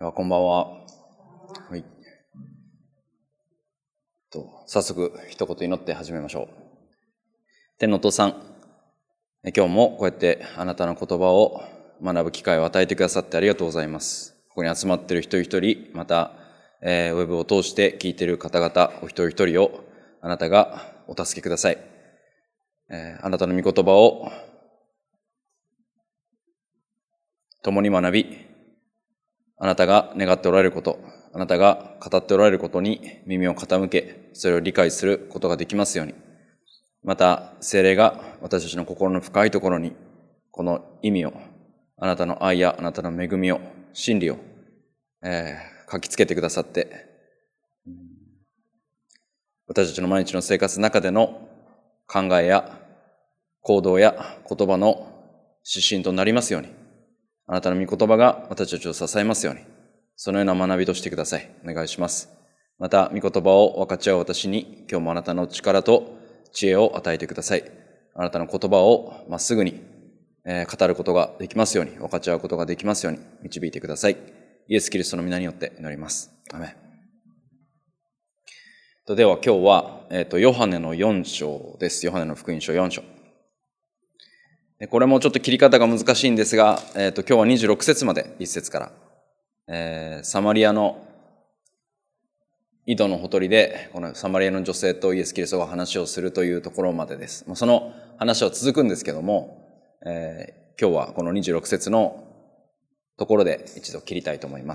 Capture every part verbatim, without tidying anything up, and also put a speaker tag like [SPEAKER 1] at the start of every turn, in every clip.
[SPEAKER 1] ではこんばんは。はい。と早速一言祈って始めましょう。天のお父さん、今日もこうやってあなたの言葉を学ぶ機会を与えてくださってありがとうございます。ここに集まっている一人一人、また、えー、ウェブを通して聞いている方々お一人一人をあなたがお助けください。えー、あなたの御言葉を共に学び、あなたが願っておられること、あなたが語っておられることに耳を傾け、それを理解することができますように。また、聖霊が私たちの心の深いところに、この意味を、あなたの愛やあなたの恵みを、真理を、えー、書きつけてくださって、私たちの毎日の生活の中での考えや行動や言葉の指針となりますように。あなたの御言葉が私たちを支えますように、そのような学びとしてください。お願いします。また、御言葉を分かち合う私に、今日もあなたの力と知恵を与えてください。あなたの言葉をまっすぐに、えー、語ることができますように、分かち合うことができますように、導いてください。イエス・キリストの皆によって祈ります。アメン。では今日は、えーと、ヨハネのよん章です。ヨハネの福音書よん章。これもちょっと切り方が難しいんですが、えーと、今日はにじゅうろく節まで、いち節から、えー、サマリアの井戸のほとりで、このサマリアの女性とイエス・キリストが話をするというところまでです。その話は続くんですけども、えー、今日はこのにじゅうろく節のところで一度切りたいと思います。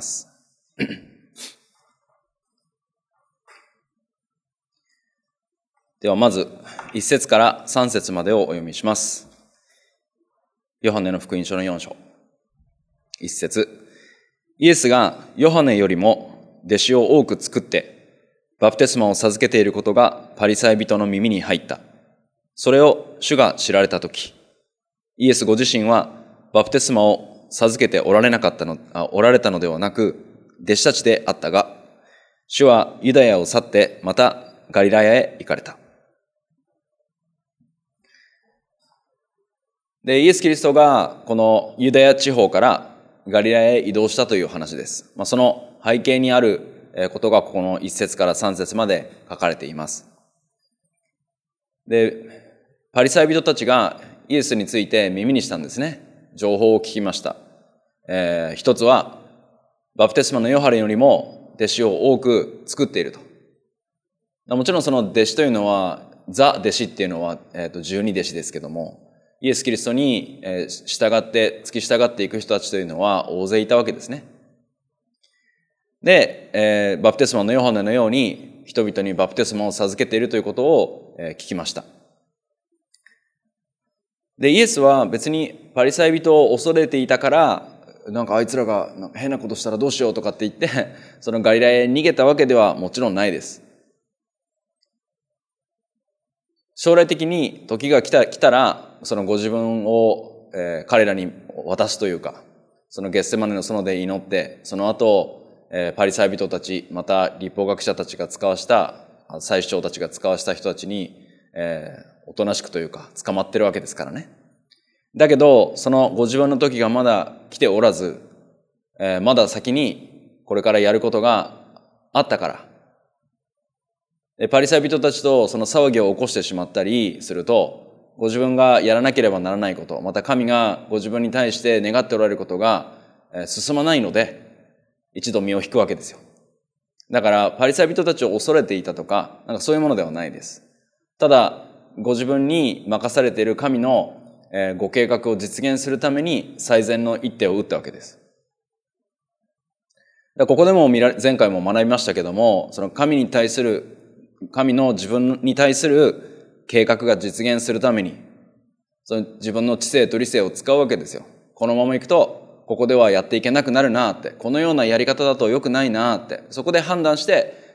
[SPEAKER 1] ではまず、いち節からさん節までをお読みします。ヨハネの福音書のよん章。一節。イエスがヨハネよりも弟子を多く作ってバプテスマを授けていることがパリサイ人の耳に入った。それを主が知られたとき、イエスご自身はバプテスマを授けておられなかったの、あ、おられたのではなく弟子たちであったが、主はユダヤを去ってまたガリラヤへ行かれた。で、イエス・キリストがこのユダヤ地方からガリラヤへ移動したという話です。まあ、その背景にあることがここのいち節からさん節まで書かれています。で、パリサイ人たちがイエスについて耳にしたんですね。情報を聞きました。えー、一つは、バプテスマのヨハネよりも弟子を多く作っていると。もちろんその弟子というのは、ザ弟子っていうのは、えーと、じゅうに弟子ですけども、イエス・キリストに従って付き従っていく人たちというのは大勢いたわけですね。で、えー、バプテスマのヨハネのように人々にバプテスマを授けているということを、えー、聞きました。で、イエスは別にパリサイ人を恐れていたから、なんかあいつらがなんか変なことしたらどうしようとかって言って、そのガリラヤへ逃げたわけではもちろんないです。将来的に時が来た、来たら、そのご自分を、えー、彼らに渡すというか、そのゲッセマネの園で祈って、その後、えー、パリサイ人たち、また立法学者たちが使わした、祭司長たちが使わした人たちに、えー、おとなしくというか、捕まってるわけですからね。だけど、そのご自分の時がまだ来ておらず、えー、まだ先にこれからやることがあったから、パリサイ人たちとその騒ぎを起こしてしまったりすると、ご自分がやらなければならないこと、また神がご自分に対して願っておられることが進まないので、一度身を引くわけですよ。だからパリサイ人たちを恐れていたとか、なんかそういうものではないです。ただ、ご自分に任されている神のご計画を実現するために最善の一手を打ったわけです。ここでも前回も学びましたけども、その神に対する神の自分に対する計画が実現するために、その自分の知性と理性を使うわけですよ。このままいくと、ここではやっていけなくなるなって、このようなやり方だと良くないなって、そこで判断して、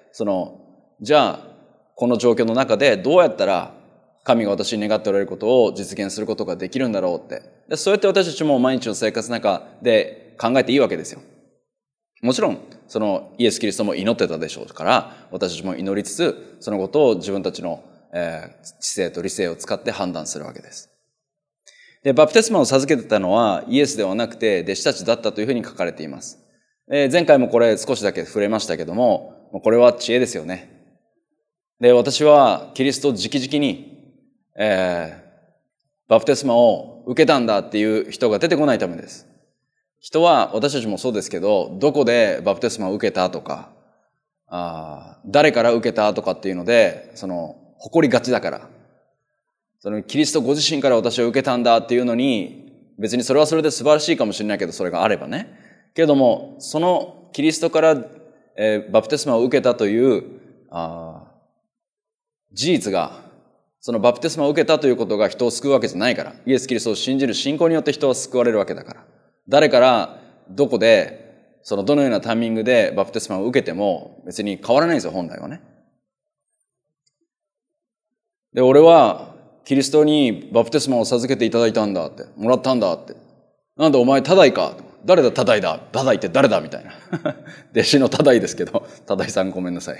[SPEAKER 1] その、じゃあ、この状況の中でどうやったら神が私に願っておられることを実現することができるんだろうって。でそうやって私たちも毎日の生活の中で考えていいわけですよ。もちろん、そのイエス・キリストも祈ってたでしょうから、私たちも祈りつつ、そのことを自分たちの、えー、知性と理性を使って判断するわけです。で、バプテスマを授けてたのはイエスではなくて弟子たちだったというふうに書かれています。 で、前回もこれ少しだけ触れましたけども、これは知恵ですよね。で、私はキリスト直々に、えー、バプテスマを受けたんだっていう人が出てこないためです。人は、私たちもそうですけど、どこでバプテスマを受けたとか、あ誰から受けたとかっていうので、その、誇りがちだから。その、キリストご自身から私は受けたんだっていうのに、別にそれはそれで素晴らしいかもしれないけど、それがあればね。けれども、そのキリストから、えー、バプテスマを受けたというあ事実が、そのバプテスマを受けたということが人を救うわけじゃないから、イエス・キリストを信じる信仰によって人は救われるわけだから、誰からどこで、そのどのようなタイミングでバプテスマを受けても別に変わらないんですよ、本来はね。で、俺はキリストにバプテスマを授けていただいたんだって、もらったんだって。なんでお前タダイか、誰だタダイだ、タダイって誰だみたいな。弟子のタダイですけど、タダイさんごめんなさい。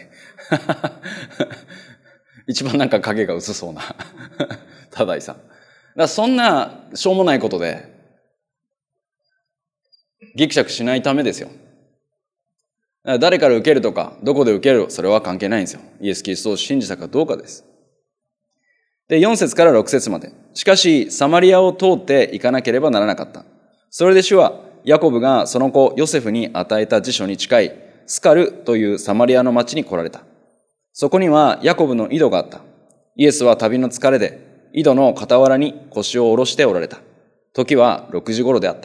[SPEAKER 1] 一番なんか影が薄そうなタダイさん。だからそんなしょうもないことでギクシャクしないためですよ。誰から受けるとか、どこで受ける、それは関係ないんですよ。イエス・キリストを信じたかどうかです。で、よん節からろく節まで。しかし、サマリアを通って行かなければならなかった。それで主は、ヤコブがその子ヨセフに与えた地所に近いスカルというサマリアの町に来られた。そこにはヤコブの井戸があった。イエスは旅の疲れで井戸の傍らに腰を下ろしておられた。時はろくじ頃であった。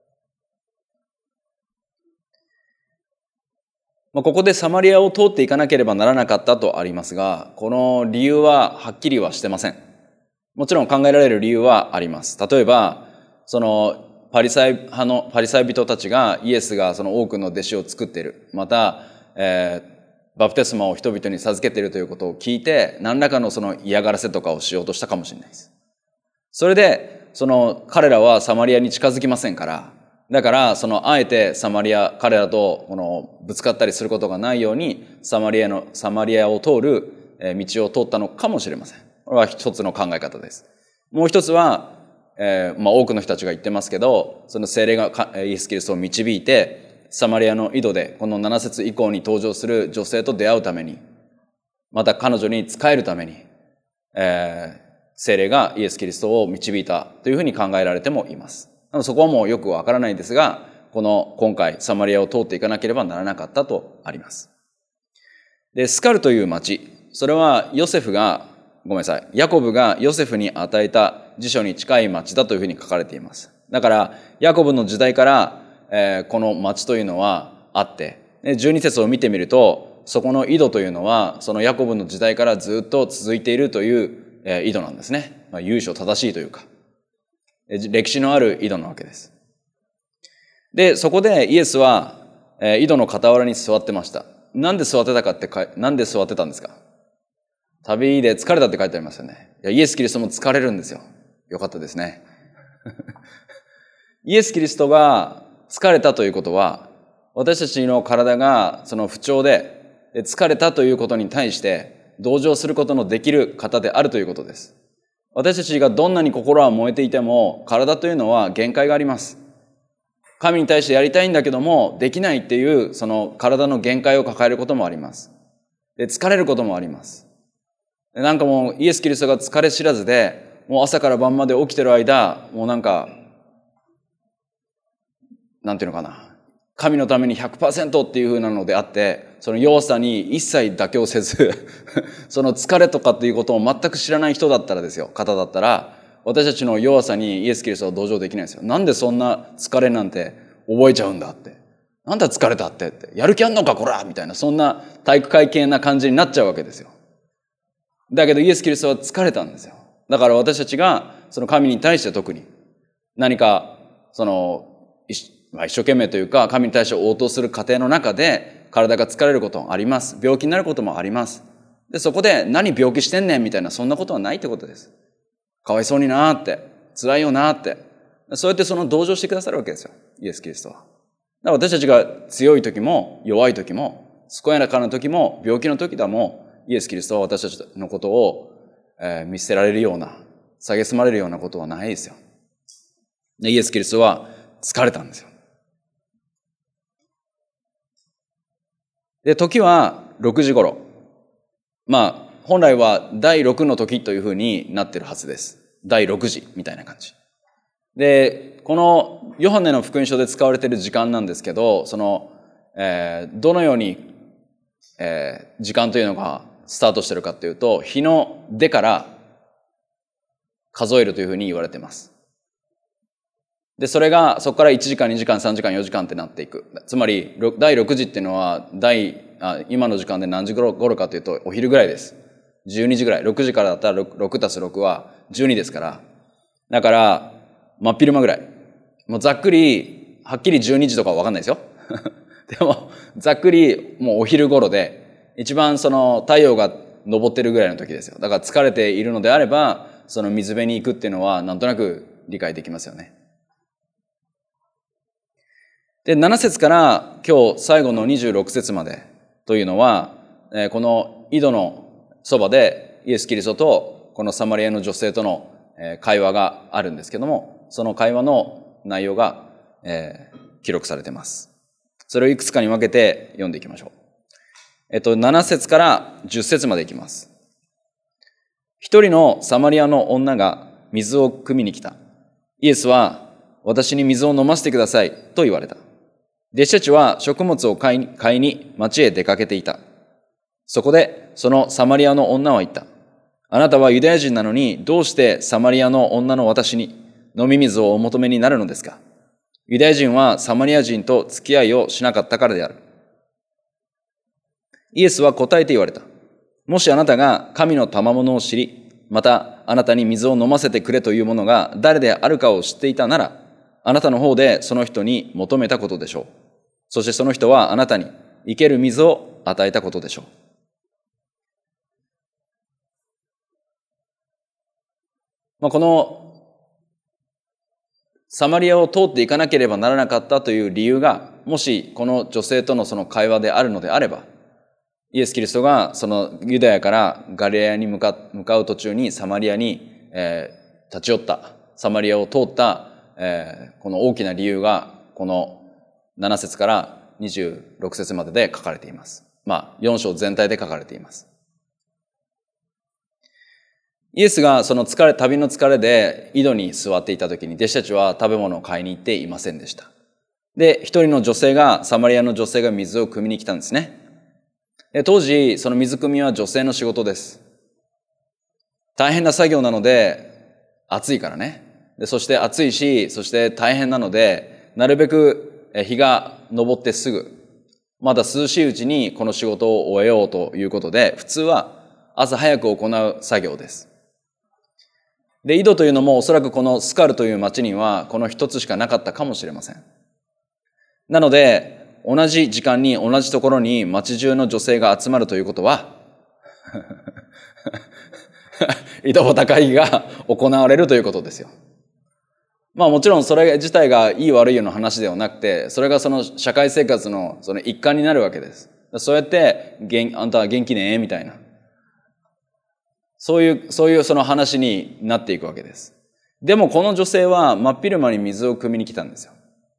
[SPEAKER 1] ここでサマリアを通っていかなければならなかったとありますが、この理由ははっきりはしてません。もちろん考えられる理由はあります。例えば、そのパリサイ派のパリサイ人たちがイエスがその多くの弟子を作っている。また、えー、バプテスマを人々に授けているということを聞いて、何らかのその嫌がらせとかをしようとしたかもしれないです。それで、その彼らはサマリアに近づきませんから、だからそのあえてサマリア、彼らとこのぶつかったりすることがないように、サマリアの、サマリアを通る道を通ったのかもしれません。これは一つの考え方です。もう一つは、えー、まあ多くの人たちが言ってますけど、その聖霊がイエス・キリストを導いて、サマリアの井戸で、このなな節以降に登場する女性と出会うために、また彼女に仕えるために、えー、聖霊がイエス・キリストを導いたというふうに考えられてもいます。そこはもうよくわからないですが、この今回サマリアを通っていかなければならなかったとあります。で、スカルという町、それはヨセフが、ごめんなさい、ヤコブがヨセフに与えた地所に近い町だというふうに書かれています。だから、ヤコブの時代から、えー、この町というのはあって、じゅうに節を見てみると、そこの井戸というのは、そのヤコブの時代からずっと続いているという、えー、井戸なんですね。まあ、由緒正しいというか、歴史のある井戸なわけです。で、そこでイエスは、えー、井戸の傍らに座ってました。なんで座ってたかってか、なんで座ってたんですか？旅で疲れたって書いてありますよね。いや、イエス・キリストも疲れるんですよ。よかったですね。イエス・キリストが疲れたということは、私たちの体がその不調で、で疲れたということに対して同情することのできる方であるということです。私たちがどんなに心は燃えていても、体というのは限界があります。神に対してやりたいんだけども、できないっていうその体の限界を抱えることもあります。で、疲れることもあります。なんかもうイエス・キリストが疲れ知らずで、もう朝から晩まで起きてる間、もうなんか、なんていうのかな。神のために ひゃくパーセント っていう風なのであって、その弱さに一切妥協せず、その疲れとかっていうことを全く知らない人だったらですよ、方だったら、私たちの弱さにイエス・キリストは同情できないですよ。なんでそんな疲れなんて覚えちゃうんだって。なんだ疲れたってって。やる気あんのかこらみたいな、そんな体育会系な感じになっちゃうわけですよ。だけどイエス・キリストは疲れたんですよ。だから私たちがその神に対して特に何かその一生懸命というか神に対して応答する過程の中で体が疲れることもあります。病気になることもあります。で、そこで何病気してんねんみたいなそんなことはないってことです。かわいそうになーって、辛いよなーって。そうやってその同情してくださるわけですよ。イエス・キリストは。だから私たちが強い時も弱い時も健やかな時も病気の時でもイエス・キリストは私たちのことを、えー、見捨てられるような、蔑まれるようなことはないですよ。で、イエス・キリストは疲れたんですよ。 で、時はろくじ頃。まあ、本来はだいろくの時というふうになってるはずです。だいろくじみたいな感じ。で、このヨハネの福音書で使われている時間なんですけど、その、えー、どのように、えー、時間というのがスタートしてるかというと、日の出から数えるというふうに言われています。で、それが、そこからいちじかん、にじかん、さんじかん、よじかんってなっていく。つまり、だいろくじっていうのは、第、あ今の時間で何時頃かというと、お昼ぐらいです。じゅうにじぐらい。ろくじからだったら 6, 6たすろくはじゅうにですから。だから、真っ昼間ぐらい。もうざっくり、はっきりじゅうにじとかはわかんないですよ。でも、ざっくり、もうお昼頃で、一番その太陽が昇ってるぐらいの時ですよ。だから疲れているのであれば、その水辺に行くっていうのは、なんとなく理解できますよね。で、なな節から今日最後のにじゅうろく節までというのは、この井戸のそばでイエス・キリストとこのサマリアの女性との会話があるんですけども、その会話の内容が、えー、記録されています。それをいくつかに分けて読んでいきましょう。えっと、なな節からじゅっ節までいきます。一人のサマリアの女が水を汲みに来た。イエスは、私に水を飲ませてくださいと言われた。弟子たちは食物を買いに、買いに町へ出かけていた。そこでそのサマリアの女は言った。あなたはユダヤ人なのにどうしてサマリアの女の私に飲み水をお求めになるのですか。ユダヤ人はサマリア人と付き合いをしなかったからである。イエスは答えて言われた。もしあなたが神の賜物を知り、またあなたに水を飲ませてくれというものが誰であるかを知っていたなら、あなたの方でその人に求めたことでしょう。そしてその人はあなたに生ける水を与えたことでしょう。まあ、このサマリアを通っていかなければならなかったという理由が、もしこの女性とのその会話であるのであれば、イエス・キリストがそのユダヤからガリラヤに向か向かう途中にサマリアに、えー、立ち寄った、サマリアを通った、えー、この大きな理由がこのなな節からにじゅうろく節までで書かれています。まあよん章全体で書かれています。イエスがその疲れ、旅の疲れで井戸に座っていた時に弟子たちは食べ物を買いに行っていませんでした。で、一人の女性が、サマリアの女性が水を汲みに来たんですね。で当時、その水汲みは女性の仕事です。大変な作業なので、暑いからね。でそして暑いし、そして大変なので、なるべく日が昇ってすぐ、まだ涼しいうちにこの仕事を終えようということで、普通は朝早く行う作業です。で、井戸というのもおそらくこのスカルという町にはこの一つしかなかったかもしれません。なので、同じ時間に同じところに町中の女性が集まるということは、井戸端会議が行われるということですよ。まあもちろんそれ自体がいい悪いような話ではなくて、それがその社会生活のその一環になるわけです。そうやって、あんたは元気ねみたいな。そういう、そういうその話になっていくわけです。でもこの女性は真っ昼間に水を汲みに来たんですよ。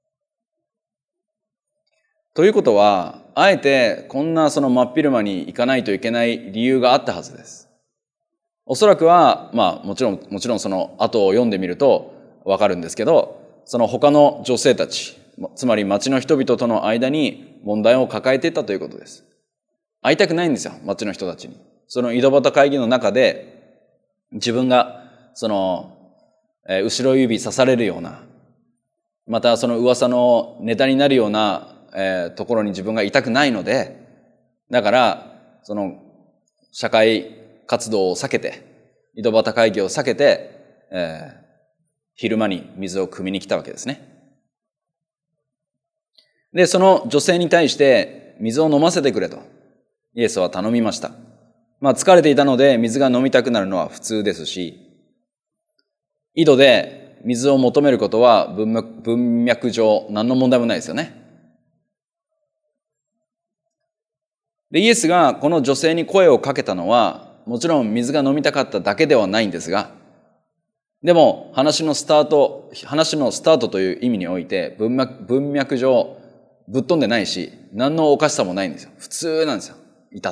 [SPEAKER 1] ということは、あえてこんなその真っ昼間に行かないといけない理由があったはずです。おそらくは、まあもちろん、もちろんその後を読んでみるとわかるんですけど、その他の女性たち、つまり町の人々との間に問題を抱えていたということです。会いたくないんですよ、町の人たちに。その井戸端会議の中で、自分がその、えー、後ろ指刺されるような、またその噂のネタになるような、えー、ところに自分がいたくないので、だからその社会活動を避けて、井戸端会議を避けて、えー、昼間に水を汲みに来たわけですね。で、その女性に対して水を飲ませてくれとイエスは頼みました。まあ疲れていたので水が飲みたくなるのは普通ですし、井戸で水を求めることは文脈、文脈上何の問題もないですよね。で、イエスがこの女性に声をかけたのは、もちろん水が飲みたかっただけではないんですが、でも話のスタート、話のスタートという意味において文脈、文脈上ぶっ飛んでないし、何のおかしさもないんですよ。普通なんですよ。至って。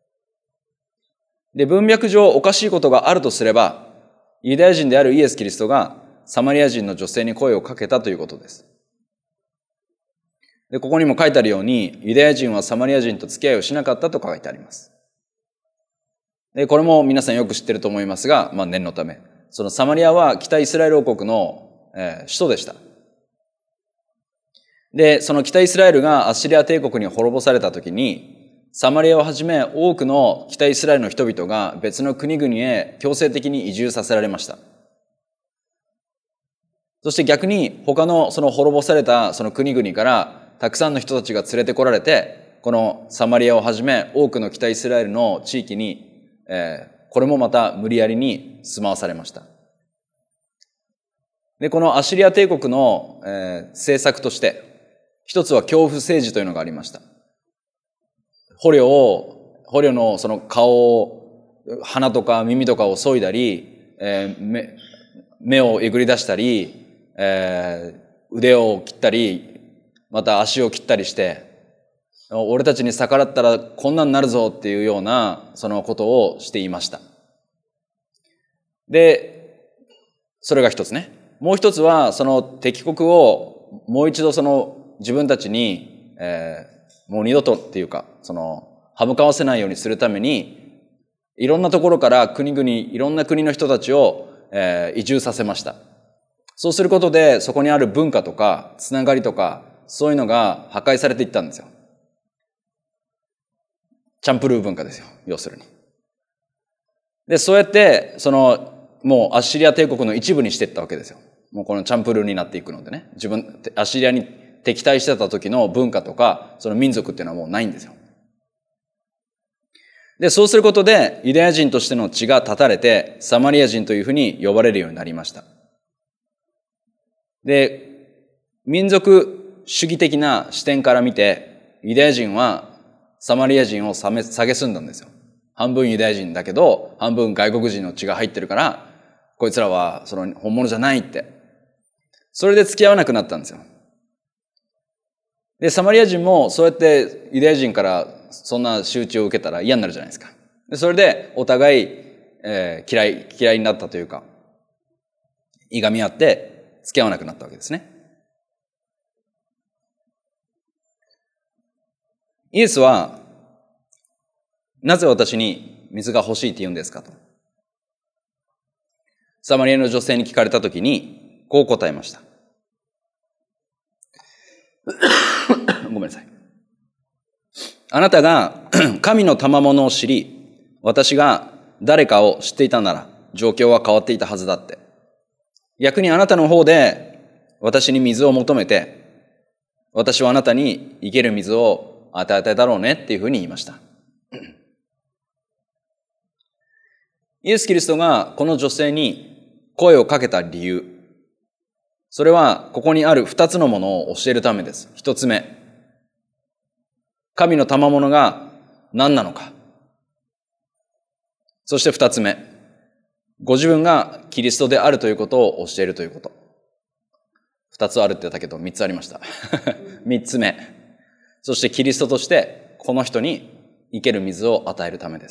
[SPEAKER 1] で、文脈上おかしいことがあるとすれば、ユダヤ人であるイエス・キリストがサマリア人の女性に声をかけたということです。で、ここにも書いてあるように、ユダヤ人はサマリア人と付き合いをしなかったと書いてあります。で、これも皆さんよく知ってると思いますが、まあ念のため。そのサマリアは北イスラエル王国の、えー、首都でした。で、その北イスラエルがアッシリア帝国に滅ぼされたときに、サマリアをはじめ多くの北イスラエルの人々が別の国々へ強制的に移住させられました。そして逆に他のその滅ぼされたその国々からたくさんの人たちが連れてこられて、このサマリアをはじめ多くの北イスラエルの地域に、えー、これもまた無理やりに住まわされました。で、このアッシリア帝国の、えー、政策として、一つは恐怖政治というのがありました。捕虜を、捕虜のその顔を、鼻とか耳とかを削いだり、えー、目、目をえぐり出したり、えー、腕を切ったり、また足を切ったりして、俺たちに逆らったらこんなんなるぞっていうようなそのことをしていました。で、それが一つね。もう一つはその敵国をもう一度その自分たちに、えー、もう二度とっていうか、その歯向かわせないようにするために、いろんなところから国々、いろんな国の人たちを、えー、移住させました。そうすることで、そこにある文化とか、つながりとか、そういうのが破壊されていったんですよ。チャンプルー文化ですよ。要するに。で、そうやって、その、もうアッシリア帝国の一部にしていったわけですよ。もうこのチャンプルーになっていくのでね。自分、アッシリアに敵対してた時の文化とか、その民族っていうのはもうないんですよ。で、そうすることで、ユダヤ人としての血が断たれて、サマリア人というふうに呼ばれるようになりました。で、民族主義的な視点から見て、ユダヤ人はサマリア人を蔑んだんですよ。半分ユダヤ人だけど、半分外国人の血が入ってるから、こいつらはその本物じゃないって。それで付き合わなくなったんですよ。で、サマリア人もそうやってユダヤ人からそんな仕打ちを受けたら嫌になるじゃないですか。で、それでお互い、えー、嫌い、嫌いになったというか、いがみ合って付き合わなくなったわけですね。イエスは、なぜ私に水が欲しいって言うんですかと。サマリアの女性に聞かれたときに、こう答えました。ごめんなさい。あなたが神の賜物を知り、私が誰かを知っていたなら、状況は変わっていたはずだって。逆にあなたの方で私に水を求めて、私はあなたに生ける水を与えたいだろうねっていうふうに言いました。イエス・キリストがこの女性に声をかけた理由、それはここにある二つのものを教えるためです。一つ目、神の賜物が何なのか。そして二つ目、ご自分がキリストであるということを教えるということ。二つあるって言ったけど三つありました。三つ目、そしてキリストとしてこの人に生ける水を与えるためです。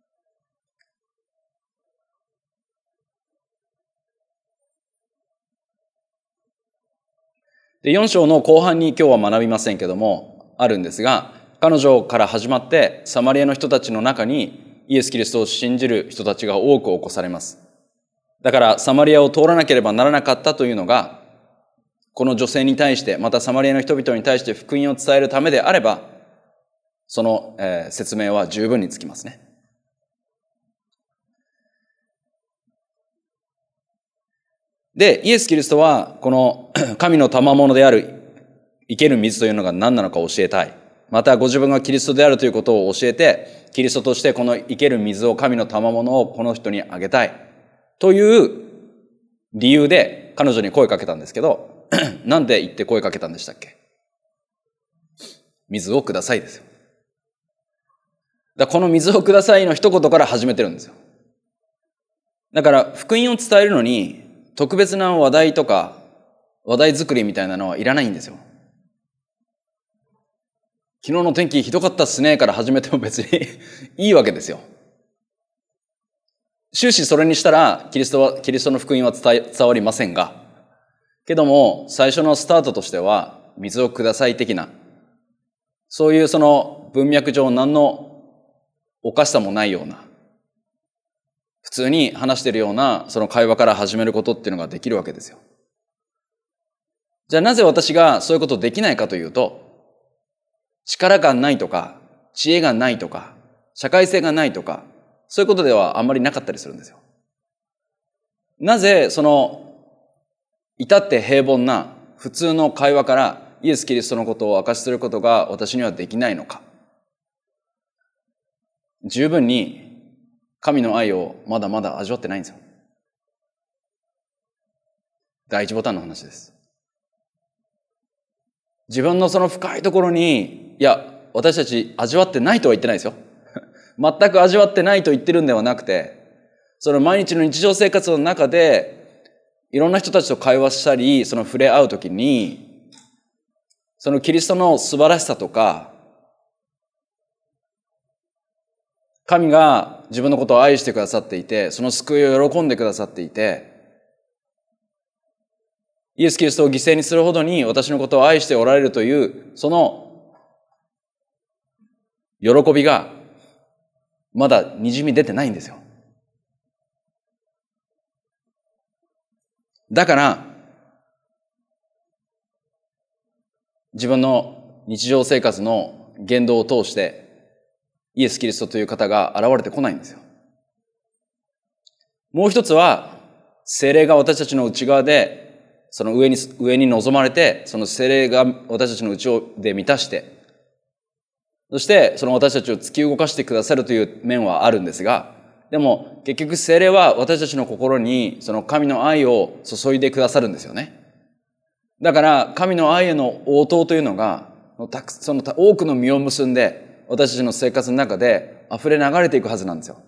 [SPEAKER 1] で、よん章の後半に今日は学びませんけども、あるんですが、彼女から始まってサマリアの人たちの中にイエス・キリストを信じる人たちが多く起こされます。だからサマリアを通らなければならなかったというのが、この女性に対して、またサマリアの人々に対して福音を伝えるためであれば、その、えー、説明は十分につきますね。で、イエス・キリストは、この神の賜物である生ける水というのが何なのか教えたい。またご自分がキリストであるということを教えて、キリストとしてこの生ける水を神の賜物をこの人にあげたい。という理由で彼女に声かけたんですけど、なんで言って声かけたんでしたっけ？水をくださいですよ。だからこの水をくださいの一言から始めてるんですよ。だから福音を伝えるのに、特別な話題とか話題作りみたいなのはいらないんですよ。 昨日の天気ひどかったっすねから始めても別にいいわけですよ。終始それにしたら、キリストは、キリストの福音は伝え、伝わりませんが、けども、最初のスタートとしては、水をください的な、そういうその文脈上何のおかしさもないような、普通に話しているような、その会話から始めることっていうのができるわけですよ。じゃあなぜ私がそういうことできないかというと、力がないとか、知恵がないとか、社会性がないとか、そういうことではあんまりなかったりするんですよ。なぜその至って平凡な普通の会話からイエス・キリストのことを明かしすることが私にはできないのか。十分に神の愛をまだまだ味わってないんですよ。第一ボタンの話です。自分のその深いところに、いや、私たち味わってないとは言ってないですよ。全く味わってないと言ってるんではなくて、その毎日の日常生活の中で、いろんな人たちと会話したり、その触れ合うときに、そのキリストの素晴らしさとか、神が自分のことを愛してくださっていて、その救いを喜んでくださっていて、イエス・キリストを犠牲にするほどに私のことを愛しておられるという、その喜びがまだ滲み出てないんですよ。だから、自分の日常生活の言動を通して、イエス・キリストという方が現れてこないんですよ。もう一つは、聖霊が私たちの内側で、その上に、上に望まれて、その聖霊が私たちの内で満たして、そしてその私たちを突き動かしてくださるという面はあるんですが、でも結局聖霊は私たちの心にその神の愛を注いでくださるんですよね。だから神の愛への応答というのが、その多くの実を結んで私たちの生活の中で溢れ流れていくはずなんですよ。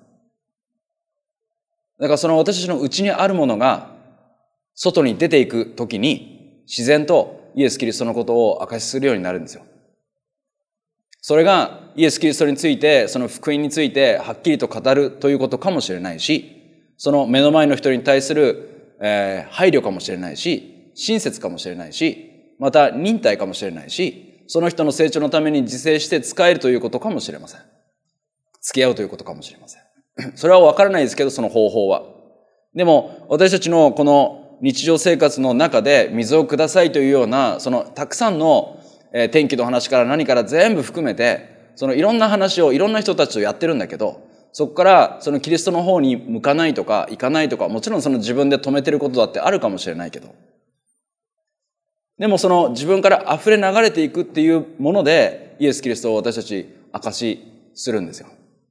[SPEAKER 1] だからその私たちの内にあるものが外に出ていくときに自然とイエス・キリストのことを証しするようになるんですよ。それがイエス・キリストについて、その福音についてはっきりと語るということかもしれないし、その目の前の人に対する、えー、配慮かもしれないし、親切かもしれないし、また忍耐かもしれないし、その人の成長のために自制して使えるということかもしれません。付き合うということかもしれません。それは分からないですけど、その方法は。でも私たちのこの日常生活の中で水をくださいというような、そのたくさんのえー、天気の話から何から全部含めて、そのいろんな話をいろんな人たちとやってるんだけど、そこからそのキリストの方に向かないとか行かないとか、もちろんその自分で止めてることだってあるかもしれないけど、でもその自分から溢れ流れていくっていうもので、イエス・キリストを私たち証しするんですよ。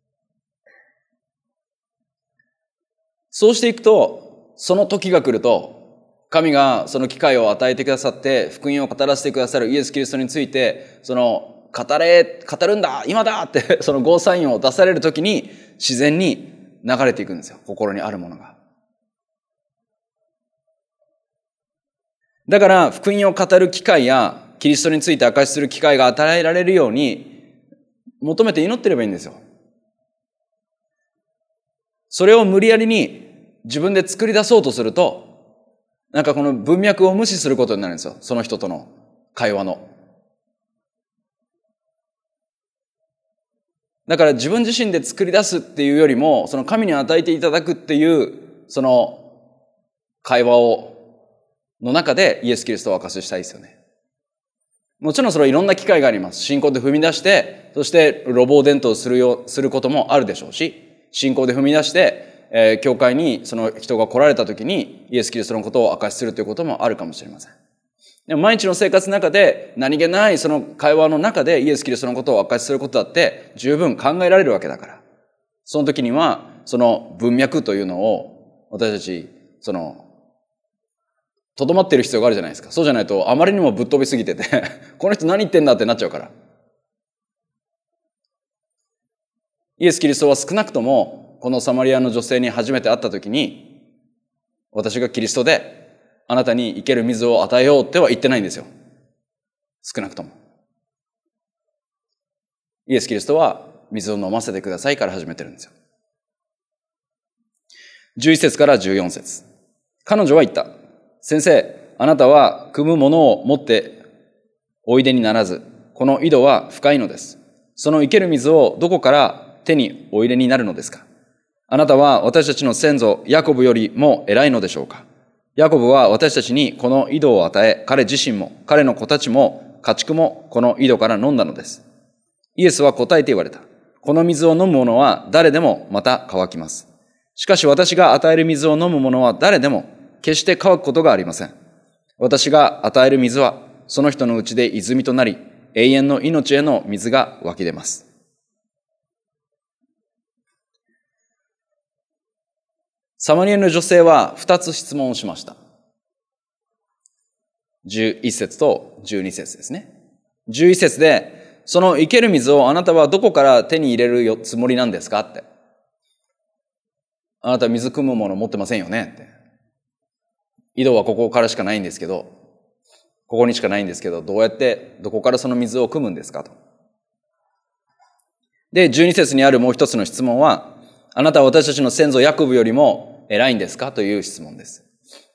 [SPEAKER 1] そうしていくと、その時が来ると、神がその機会を与えてくださって福音を語らせてくださるイエス・キリストについて、その語れ、語るんだ今だってそのゴーサインを出されるときに自然に流れていくんですよ。心にあるものが。だから福音を語る機会やキリストについて証しする機会が与えられるように求めて祈ってればいいんですよ。それを無理やりに自分で作り出そうとすると、なんかこの文脈を無視することになるんですよ。その人との会話の。だから自分自身で作り出すっていうよりも、その神に与えていただくっていう、その会話を、の中でイエス・キリストを証ししたいですよね。もちろんそれはいろんな機会があります。信仰で踏み出して、そして路傍伝統するよ、することもあるでしょうし、信仰で踏み出して、えー、教会にその人が来られた時にイエス・キリストのことを証しするということもあるかもしれません。でも毎日の生活の中で何気ないその会話の中でイエス・キリストのことを証しすることだって十分考えられるわけだから。その時にはその文脈というのを私たちそのとどまっている必要があるじゃないですか。そうじゃないとあまりにもぶっ飛びすぎててこの人何言ってんだってなっちゃうから。イエス・キリストは少なくともこのサマリアの女性に初めて会った時に、私がキリストであなたに生ける水を与えようっては言ってないんですよ。少なくとも。 イエス・キリストは水を飲ませてくださいから始めてるんですよ。じゅういっ節からじゅうよん節。彼女は言った。先生、あなたは汲むものを持っておいでにならず、この井戸は深いのです。その生ける水をどこから手にお入れになるのですか？あなたは私たちの先祖ヤコブよりも偉いのでしょうか？ヤコブは私たちにこの井戸を与え、彼自身も彼の子たちも家畜もこの井戸から飲んだのです。イエスは答えて言われた。この水を飲む者は誰でもまた乾きます。しかし私が与える水を飲む者は誰でも決して乾くことがありません。私が与える水はその人のうちで泉となり、永遠の命への水が湧き出ます。サマリアの女性は二つ質問をしました。じゅういっ節とじゅうに節ですね。じゅういっ節で、その生ける水をあなたはどこから手に入れるつもりなんですかって。あなたは水汲むもの持ってませんよねって。井戸はここからしかないんですけど、ここにしかないんですけど、どうやって、どこからその水を汲むんですかと。で、じゅうに節にあるもう一つの質問は、あなたは私たちの先祖ヤコブよりも偉いんですかという質問です。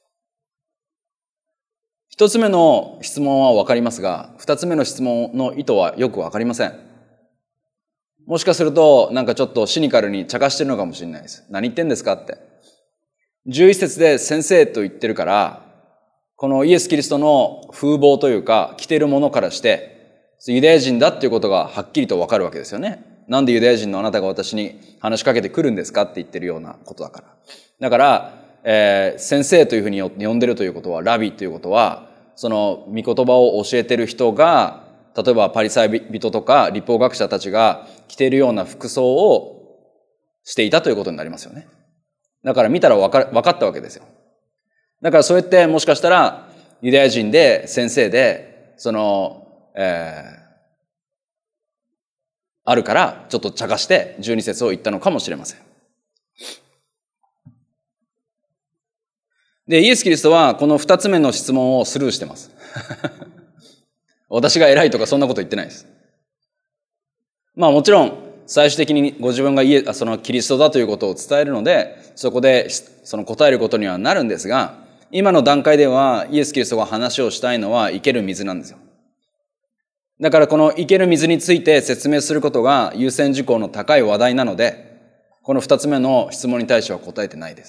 [SPEAKER 1] 一つ目の質問はわかりますが、二つ目の質問の意図はよくわかりません。もしかすると、なんかちょっとシニカルに茶化してるのかもしれないです。何言ってんですかって。じゅういっ節で先生と言ってるから、このイエス・キリストの風貌というか、着ているものからして、ユダヤ人だっていうことがはっきりとわかるわけですよね。なんでユダヤ人のあなたが私に話しかけてくるんですかって言ってるようなことだから。だから、えー、先生というふうに呼んでるということは、ラビということは、その御言葉を教えてる人が、例えばパリサイ人とか律法学者たちが着ているような服装をしていたということになりますよね。だから見たらわか、わかったわけですよ。だからそうやってもしかしたらユダヤ人で先生で、その、えー、あるからちょっと茶化してじゅうに節を言ったのかもしれません。で、イエス・キリストはこの二つ目の質問をスルーしてます。私が偉いとかそんなこと言ってないです。まあもちろん最終的にご自分がイエそのキリストだということを伝えるので、そこでその答えることにはなるんですが、今の段階ではイエス・キリストが話をしたいのは生ける水なんですよ。だからこの生ける水について説明することが優先事項の高い話題なので、この二つ目の質問に対しては答えてないです。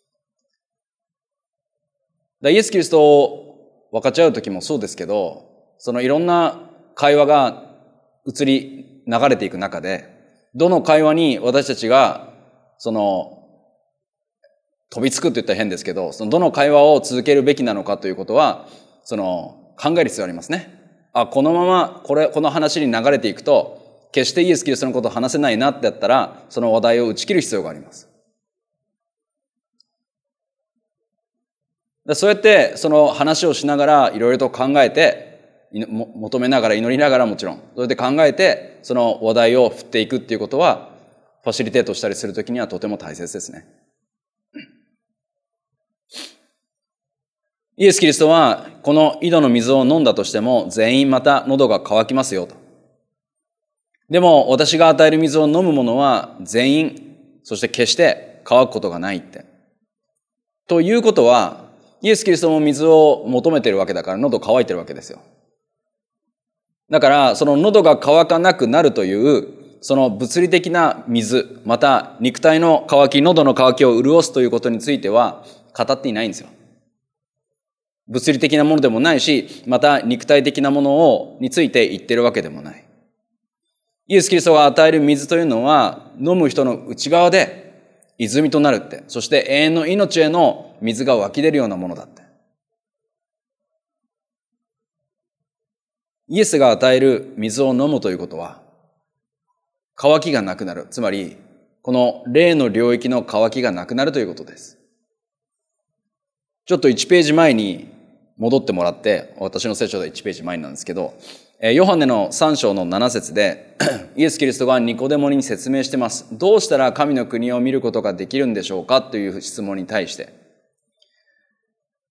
[SPEAKER 1] イエス・キリストを分かち合うときもそうですけど、そのいろんな会話が移り流れていく中で、どの会話に私たちが、その、飛びつくって言ったら変ですけど、そのどの会話を続けるべきなのかということは、その、考える必要ありますね。あ、このまま、これ、この話に流れていくと、決してイエス・キリストのことを話せないなってやったら、その話題を打ち切る必要があります。そうやってその話をしながらいろいろと考えて、求めながら祈りながらもちろん、それで考えてその話題を振っていくっていうことは、ファシリテートしたりするときにはとても大切ですね。イエス・キリストはこの井戸の水を飲んだとしても全員また喉が渇きますよと。でも私が与える水を飲む者は全員、そして決して渇くことがないって。ということは、イエス・キリストも水を求めてるわけだから喉乾いてるわけですよ。だからその喉が乾かなくなるというその物理的な水、また肉体の渇き、喉の渇きを潤すということについては語っていないんですよ。物理的なものでもないし、また肉体的なものをについて言ってるわけでもない。イエス・キリストが与える水というのは飲む人の内側で泉となるって、そして永遠の命への水が湧き出るようなものだって。イエスが与える水を飲むということは、渇きがなくなる。つまり、この霊の領域の渇きがなくなるということです。ちょっといちページ前に戻ってもらって、私の聖書でいちページ前なんですけど、ヨハネのさん章のなな節で、イエス・キリストがニコデモに説明してます。どうしたら神の国を見ることができるんでしょうかという質問に対して。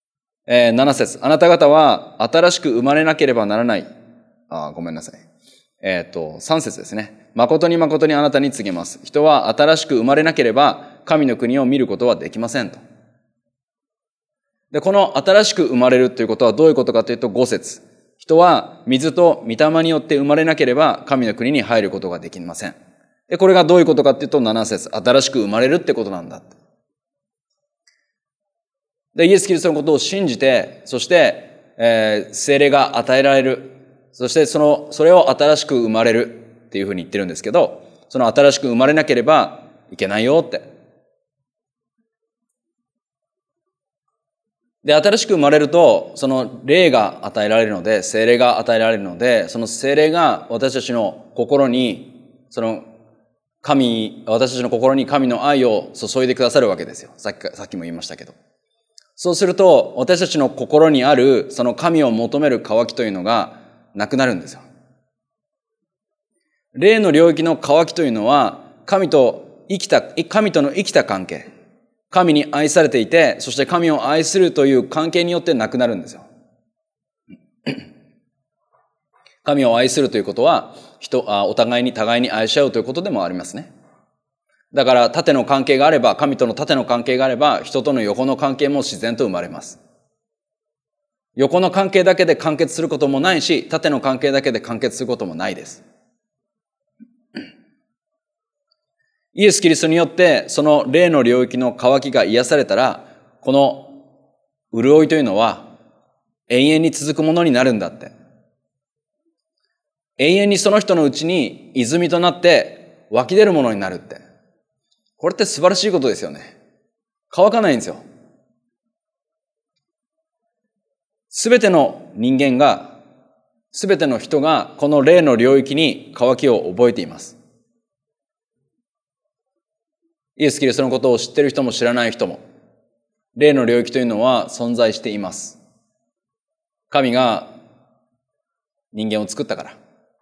[SPEAKER 1] なな節、あなた方は新しく生まれなければならない。あ、ごめんなさい。 えっと、さん節ですね。誠に誠にあなたに告げます。人は新しく生まれなければ神の国を見ることはできませんと。で、この新しく生まれるということはどういうことかというとご節。人は水と御霊によって生まれなければ神の国に入ることができません。で、これがどういうことかというとなな節。新しく生まれるってことなんだ。で、イエス・キリストのことを信じて、そして、えー、聖霊が与えられる。そしてその、それを新しく生まれるっていうふうに言ってるんですけど、その新しく生まれなければいけないよって。で、新しく生まれると、その霊が与えられるので、聖霊が与えられるので、その聖霊が私たちの心に、その神、私たちの心に神の愛を注いでくださるわけですよ。さっき、さっきも言いましたけど。そうすると、私たちの心にある、その神を求める渇きというのがなくなるんですよ。霊の領域の渇きというのは、神と生きた、神との生きた関係。神に愛されていて、そして神を愛するという関係によってなくなるんですよ。神を愛するということは、人、あ、お互いに互いに愛し合うということでもありますね。だから、縦の関係があれば、神との縦の関係があれば、人との横の関係も自然と生まれます。横の関係だけで完結することもないし、縦の関係だけで完結することもないです。イエス・キリストによって、その霊の領域の渇きが癒されたら、この潤いというのは永遠に続くものになるんだって。永遠にその人のうちに泉となって湧き出るものになるって。これって素晴らしいことですよね。乾かないんですよ。すべての人間が、すべての人がこの霊の領域に渇きを覚えています。イエス・キリストのことを知っている人も知らない人も、霊の領域というのは存在しています。神が人間を作ったから。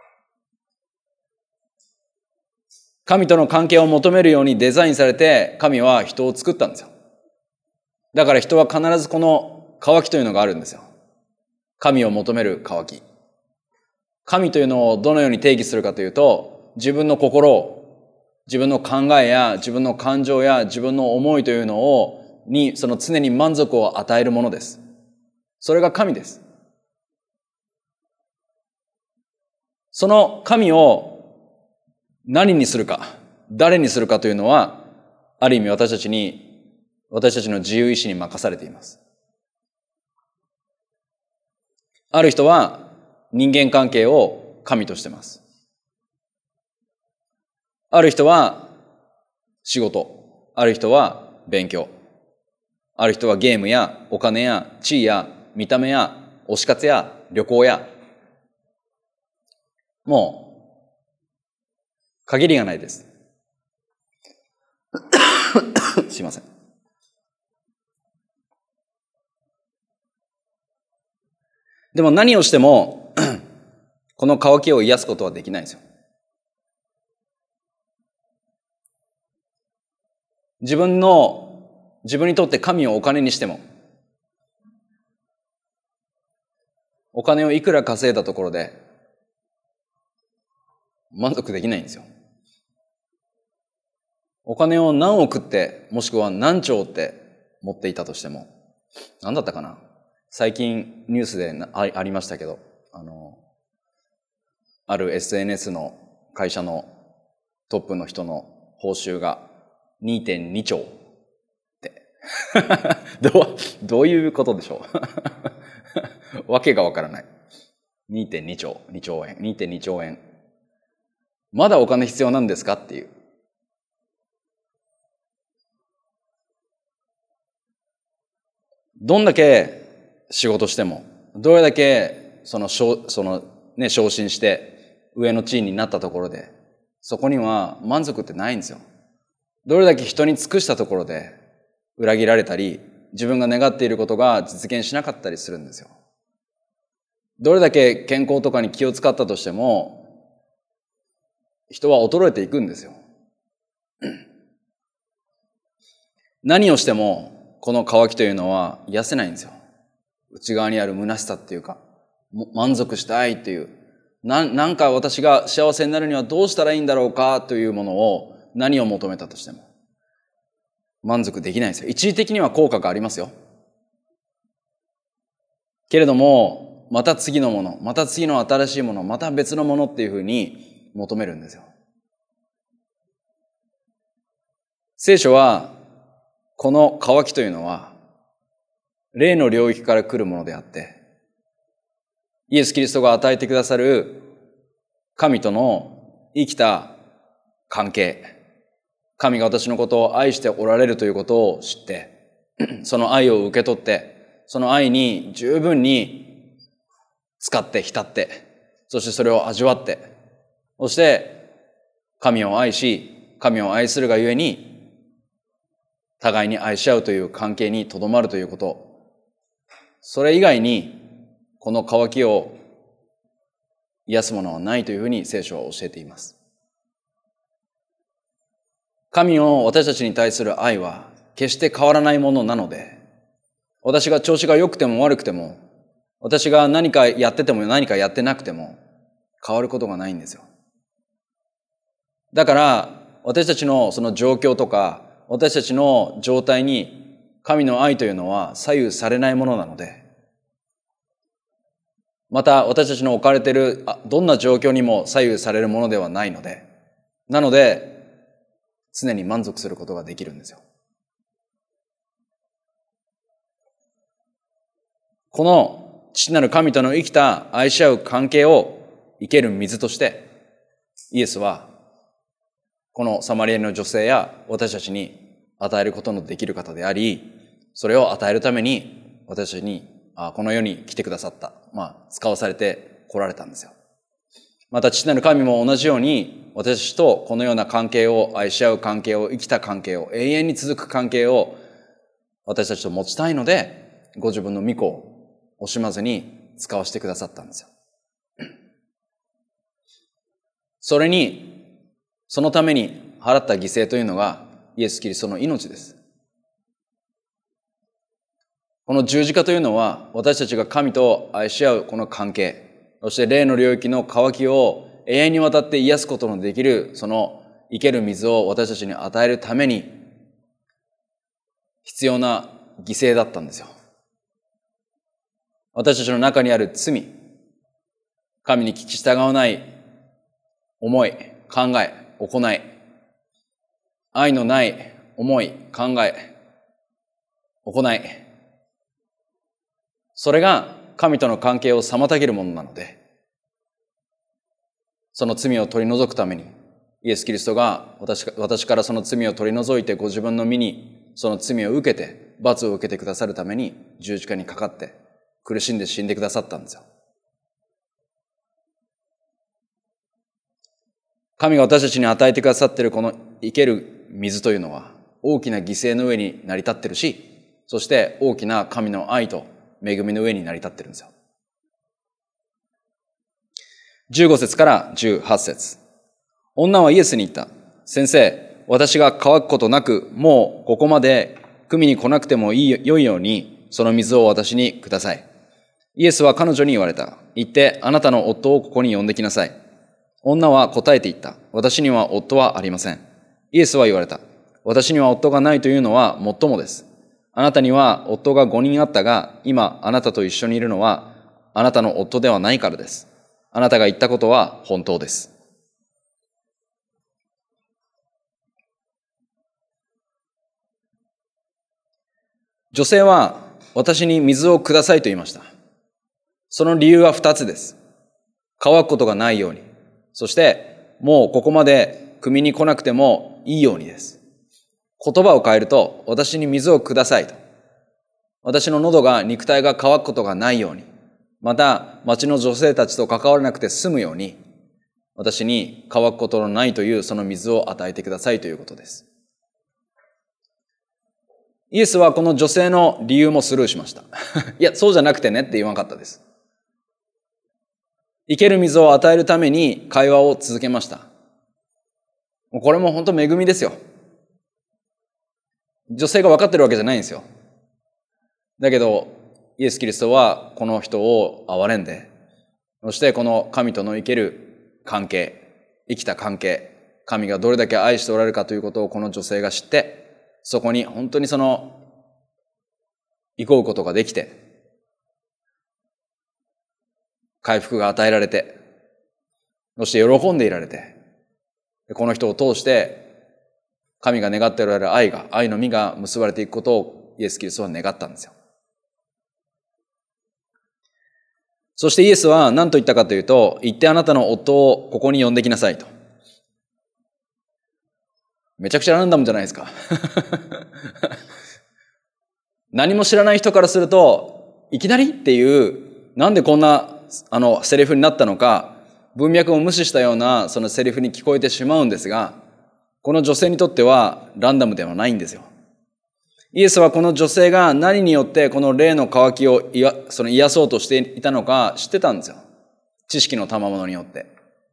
[SPEAKER 1] 神との関係を求めるようにデザインされて、神は人を作ったんですよ。だから人は必ずこの渇きというのがあるんですよ。神を求める渇き。神というのをどのように定義するかというと、自分の心を、自分の考えや自分の感情や自分の思いというのを、に、その常に満足を与えるものです。それが神です。その神を何にするか、誰にするかというのは、ある意味私たちに、私たちの自由意志に任されています。ある人は人間関係を神としてます。ある人は仕事、ある人は勉強、ある人はゲームやお金や地位や見た目や推し活や旅行や、もう限りがないです。すいません。でも何をしてもこの渇きを癒すことはできないんですよ。自分の自分にとって神をお金にしても、お金をいくら稼いだところで満足できないんですよ。お金を何億って、もしくは何兆って持っていたとしても、何だったかな、最近ニュースでありましたけど、あの、ある エスエヌエス の会社のトップの人の報酬が にてんにちょうってどう、どういうことでしょうわけがわからない。にてんにちょう、にちょうえん、にてんにちょうえん。まだお金必要なんですかっていう。どんだけ仕事しても、どれだけその、そのね、昇進して上の地位になったところで、そこには満足ってないんですよ。どれだけ人に尽くしたところで裏切られたり、自分が願っていることが実現しなかったりするんですよ。どれだけ健康とかに気を使ったとしても、人は衰えていくんですよ。何をしてもこの渇きというのは癒せないんですよ。内側にある虚しさっていうか、満足したいっていう、 な、なんか私が幸せになるにはどうしたらいいんだろうかというものを何を求めたとしても満足できないんですよ。一時的には効果がありますよ。けれども、また次のもの、また次の新しいもの、また別のものっていうふうに求めるんですよ。聖書は、この渇きというのは、霊の領域から来るものであって、イエス・キリストが与えてくださる神との生きた関係、神が私のことを愛しておられるということを知って、その愛を受け取って、その愛に十分に使って浸って、そしてそれを味わって、そして神を愛し、神を愛するがゆえに、互いに愛し合うという関係にとどまるということ、それ以外にこの渇きを癒すものはないというふうに聖書は教えています。神の私たちに対する愛は決して変わらないものなので、私が調子が良くても悪くても、私が何かやってても何かやってなくても変わることがないんですよ。だから私たちのその状況とか私たちの状態に神の愛というのは左右されないものなので、また私たちの置かれているどんな状況にも左右されるものではないので、なので常に満足することができるんですよ。この父なる神との生きた愛し合う関係を生ける水としてイエスはこのサマリアの女性や私たちに与えることのできる方であり、それを与えるために私たちにあこの世に来てくださった、まあ使わされて来られたんですよ。また父なる神も同じように私たちとこのような関係を愛し合う関係を生きた関係を永遠に続く関係を私たちと持ちたいので、ご自分の御子を惜しまずに使わせてくださったんですよ。それにそのために払った犠牲というのがイエス・キリストの命です。この十字架というのは私たちが神と愛し合うこの関係、そして霊の領域の渇きを永遠にわたって癒すことのできるその生ける水を私たちに与えるために必要な犠牲だったんですよ。私たちの中にある罪、神に聞き従わない思い、考え、行い、愛のない思い、考え、行い、それが神との関係を妨げるものなので、その罪を取り除くためにイエス・キリストが 私, 私からその罪を取り除いてご自分の身にその罪を受けて罰を受けてくださるために十字架にかかって苦しんで死んでくださったんですよ。神が私たちに与えてくださっているこの生ける水というのは大きな犠牲の上に成り立っているし、そして大きな神の愛と恵みの上に成り立っているんですよ。じゅうご節からじゅうはち節。女はイエスに言った。先生、私が乾くことなく、もうここまで汲みに来なくてもいい良いように、その水を私にください。イエスは彼女に言われた。行って、あなたの夫をここに呼んできなさい。女は答えて言った。私には夫はありません。イエスは言われた。私には夫がないというのはもっともです。あなたには夫がごにんあったが、今あなたと一緒にいるのは、あなたの夫ではないからです。あなたが言ったことは本当です。女性は私に水をくださいと言いました。その理由は二つです。乾くことがないように。そして、もうここまで汲みに来なくてもいいようにです。言葉を変えると、私に水をくださいと。私の喉が、肉体が乾くことがないように。また、町の女性たちと関わらなくて済むように、私に乾くことのないというその水を与えてくださいということです。イエスはこの女性の理由もスルーしました。いや、そうじゃなくてねって言わなかったです。生ける水を与えるために会話を続けました。これも本当恵みですよ。女性が分かってるわけじゃないんですよ。だけど、イエス・キリストはこの人を憐れんで、 そしてこの神との生ける関係、生きた関係、神がどれだけ愛しておられるかということをこの女性が知って、そこに本当にその、行こうことができて、回復が与えられて、そして喜んでいられて、この人を通して、神が願っておられる愛が、愛の実が結ばれていくことをイエス・キリストは願ったんですよ。そしてイエスは何と言ったかというと、行ってあなたの夫をここに呼んできなさいと。めちゃくちゃランダムじゃないですか。何も知らない人からすると、いきなりっていう、なんでこんな、あの、セリフになったのか、文脈を無視したような、そのセリフに聞こえてしまうんですが、この女性にとってはランダムではないんですよ。イエスはこの女性が何によってこの霊の渇きをいやその癒そうとしていたのか知ってたんですよ。知識の賜物によって。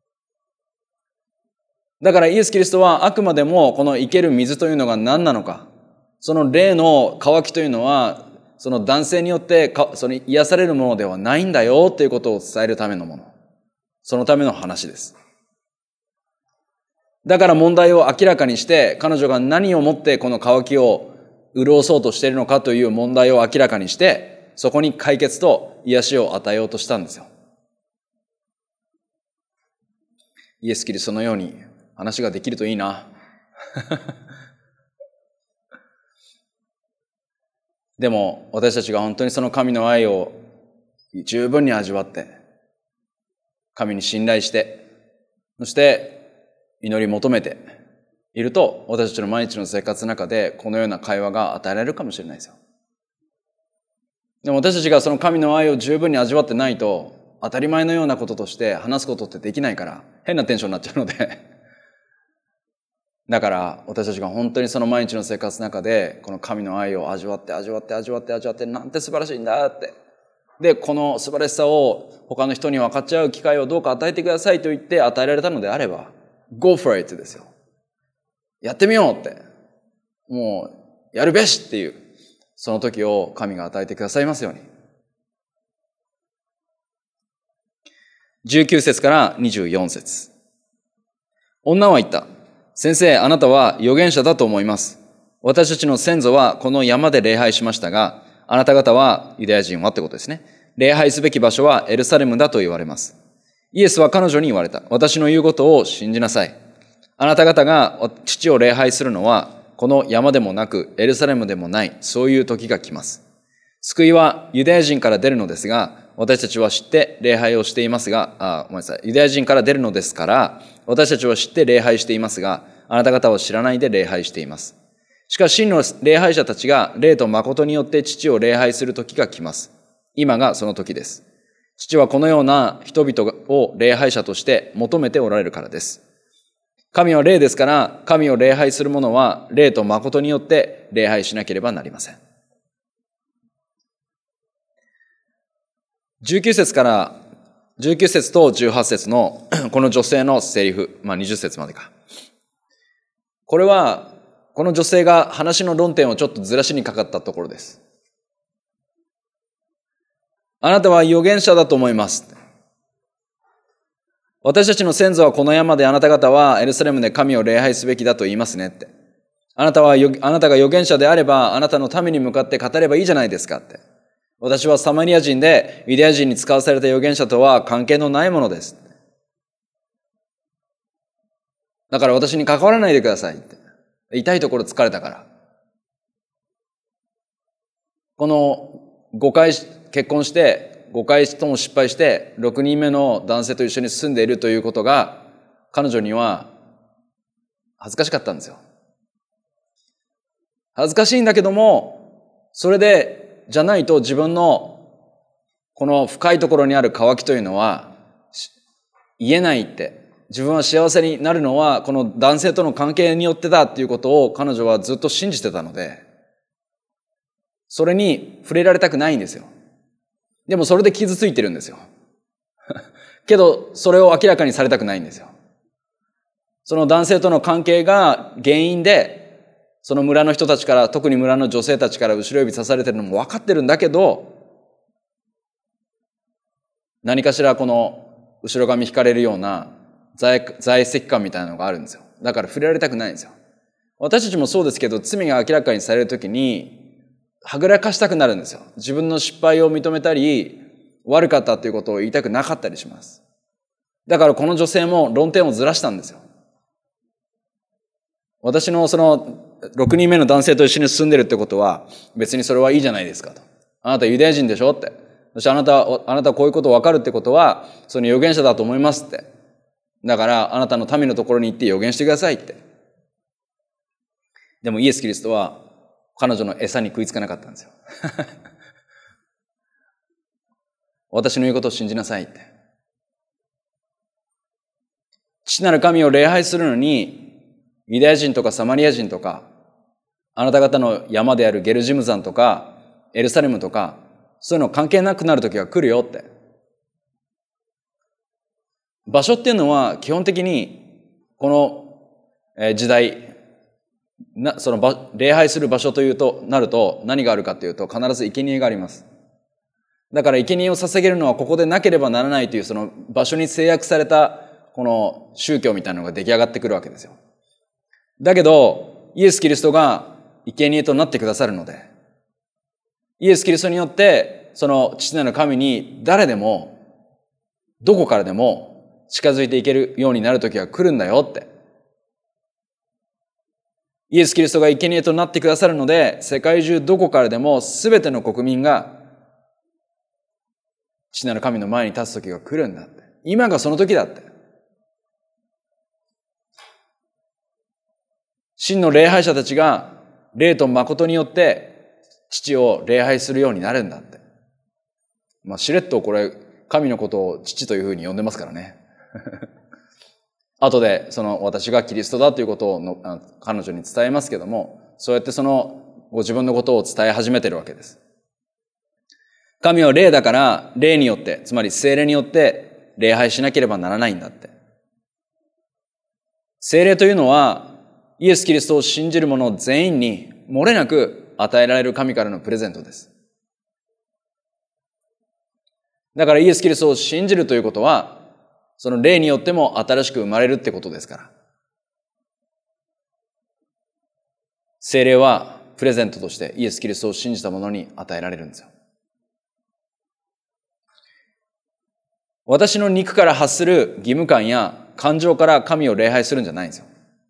[SPEAKER 1] だからイエス・キリストはあくまでもこの生ける水というのが何なのか、その霊の渇きというのはその男性によってかその癒されるものではないんだよということを伝えるためのもの。そのための話です。だから問題を明らかにして彼女が何をもってこの渇きを潤そうとしているのかという問題を明らかにして、そこに解決と癒しを与えようとしたんですよ。イエス・キリストのように話ができるといいな。でも私たちが本当にその神の愛を十分に味わって、神に信頼して、そして祈り求めて、いると、私たちの毎日の生活の中でこのような会話が与えられるかもしれないですよ。でも私たちがその神の愛を十分に味わってないと、当たり前のようなこととして話すことってできないから、変なテンションになっちゃうので。だから私たちが本当にその毎日の生活の中で、この神の愛を味わって味わって味わって味わって、なんて素晴らしいんだって。で、この素晴らしさを他の人に分かっちゃう機会をどうか与えてくださいと言って与えられたのであれば、Go for it ですよ。やってみようって。もう、やるべしっていう、その時を神が与えてくださいますように。じゅうきゅう節からにじゅうよん節。女は言った。先生、あなたは預言者だと思います。私たちの先祖はこの山で礼拝しましたが、あなた方は、ユダヤ人はってことですね。礼拝すべき場所はエルサレムだと言われます。イエスは彼女に言われた。私の言うことを信じなさい。あなた方が父を礼拝するのは、この山でもなくエルサレムでもない、そういう時が来ます。救いはユダヤ人から出るのですが、私たちは知って礼拝をしていますが、あ、ごめんなさい。ユダヤ人から出るのですから、私たちは知って礼拝していますが、あなた方は知らないで礼拝しています。しかし真の礼拝者たちが霊と誠によって父を礼拝する時が来ます。今がその時です。父はこのような人々を礼拝者として求めておられるからです。神は霊ですから、神を礼拝する者は霊と誠によって礼拝しなければなりません。じゅうきゅう節から、じゅうきゅう節とじゅうはち節のこの女性のセリフ、まあにじゅう節までか。これは、この女性が話の論点をちょっとずらしにかかったところです。あなたは預言者だと思います。私たちの先祖はこの山であなた方はエルサレムで神を礼拝すべきだと言いますねって。あなたは、あなたが預言者であればあなたの民に向かって語ればいいじゃないですかって。私はサマリア人でユダヤ人に使わされた預言者とは関係のないものです。だから私に関わらないでくださいって。痛いところ疲れたから。このごかい結婚してごかいとも失敗してろくにんめの男性と一緒に住んでいるということが彼女には恥ずかしかったんですよ。恥ずかしいんだけども、それでじゃないと自分のこの深いところにある渇きというのは言えないって。自分は幸せになるのはこの男性との関係によってだっていうことを彼女はずっと信じてたので、それに触れられたくないんですよ。でもそれで傷ついてるんですよ。けどそれを明らかにされたくないんですよ。その男性との関係が原因で、その村の人たちから、特に村の女性たちから後ろ指さされてるのも分かってるんだけど、 何かしらこの後ろ髪引かれるような在、在籍感みたいなのがあるんですよ。だから触れられたくないんですよ。私たちもそうですけど、罪が明らかにされるときに、はぐらかしたくなるんですよ。自分の失敗を認めたり、悪かったということを言いたくなかったりします。だからこの女性も論点をずらしたんですよ。私のそのろくにんめの男性と一緒に住んでるってことは、別にそれはいいじゃないですかと。あなたユダヤ人でしょって。そしてあなた、あなたこういうこと分かるってことは、その預言者だと思いますって。だからあなたの民のところに行って預言してくださいって。でもイエス・キリストは彼女の餌に食いつかなかったんですよ。私の言うことを信じなさいって。父なる神を礼拝するのに、ユダヤ人とかサマリア人とか、あなた方の山であるゲルジム山とか、エルサレムとか、そういうの関係なくなる時が来るよって。場所っていうのは基本的に、この時代、なその場礼拝する場所というと、なると何があるかというと、必ず生贄があります。だから生贄を捧げるのはここでなければならないというその場所に制約されたこの宗教みたいなのが出来上がってくるわけですよ。だけど、イエス・キリストが生贄となってくださるので、イエス・キリストによって、その父なる神に誰でも、どこからでも近づいていけるようになる時が来るんだよって。イエス・キリストが生贄となってくださるので、世界中どこからでも全ての国民が父なる神の前に立つ時が来るんだって。今がその時だって。真の礼拝者たちが霊と誠によって父を礼拝するようになるんだって。まあ、しれっとこれ、神のことを父というふうに呼んでますからね。後で、その私がキリストだということをの彼女に伝えますけども、そうやってそのご自分のことを伝え始めてるわけです。神は霊だから、霊によって、つまり聖霊によって礼拝しなければならないんだって。聖霊というのは、イエス・キリストを信じる者全員に漏れなく与えられる神からのプレゼントです。だからイエス・キリストを信じるということは、その霊によっても新しく生まれるってことですから。聖霊はプレゼントとしてイエス・キリストを信じた者に与えられるんですよ。私の肉から発する義務感や感情から神を礼拝するんじゃないんですよ。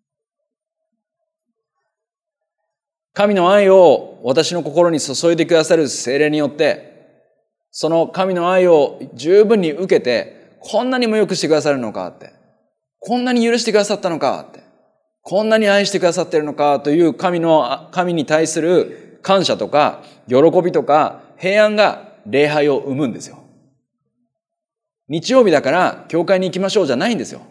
[SPEAKER 1] 神の愛を私の心に注いでくださる聖霊によって、その神の愛を十分に受けて、こんなにも良くしてくださるのかって、こんなに許してくださったのかって、こんなに愛してくださっているのかという神の、神に対する感謝とか、喜びとか、平安が礼拝を生むんですよ。日曜日だから教会に行きましょうじゃないんですよ。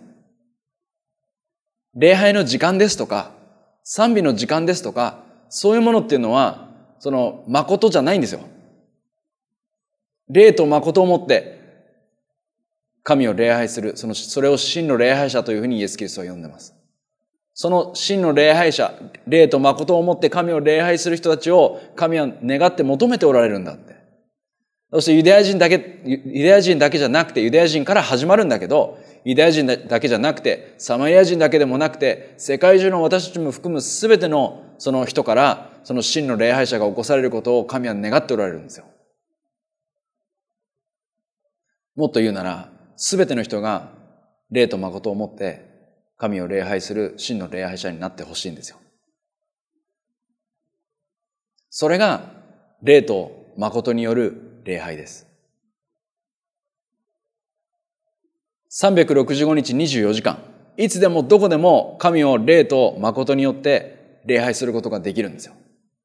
[SPEAKER 1] 礼拝の時間ですとか、賛美の時間ですとか、そういうものっていうのは、その、誠じゃないんですよ。霊と誠をもって、神を礼拝する、その、それを真の礼拝者というふうにイエス・キリストは呼んでます。その真の礼拝者、霊と誠をもって神を礼拝する人たちを、神は願って求めておられるんだって。そしてユダヤ人だけ、ユダヤ人だけじゃなくて、ユダヤ人から始まるんだけど、ユダヤ人だけじゃなくて、サマリア人だけでもなくて、世界中の私たちも含むすべてのその人から、その真の礼拝者が起こされることを神は願っておられるんですよ。もっと言うなら、すべての人が霊と誠をもって神を礼拝する真の礼拝者になってほしいんですよ。それが霊と誠による礼拝です。さんびゃくろくじゅうごにちにじゅうよじかん、いつでもどこでも神を霊と誠によって礼拝することができるんですよ。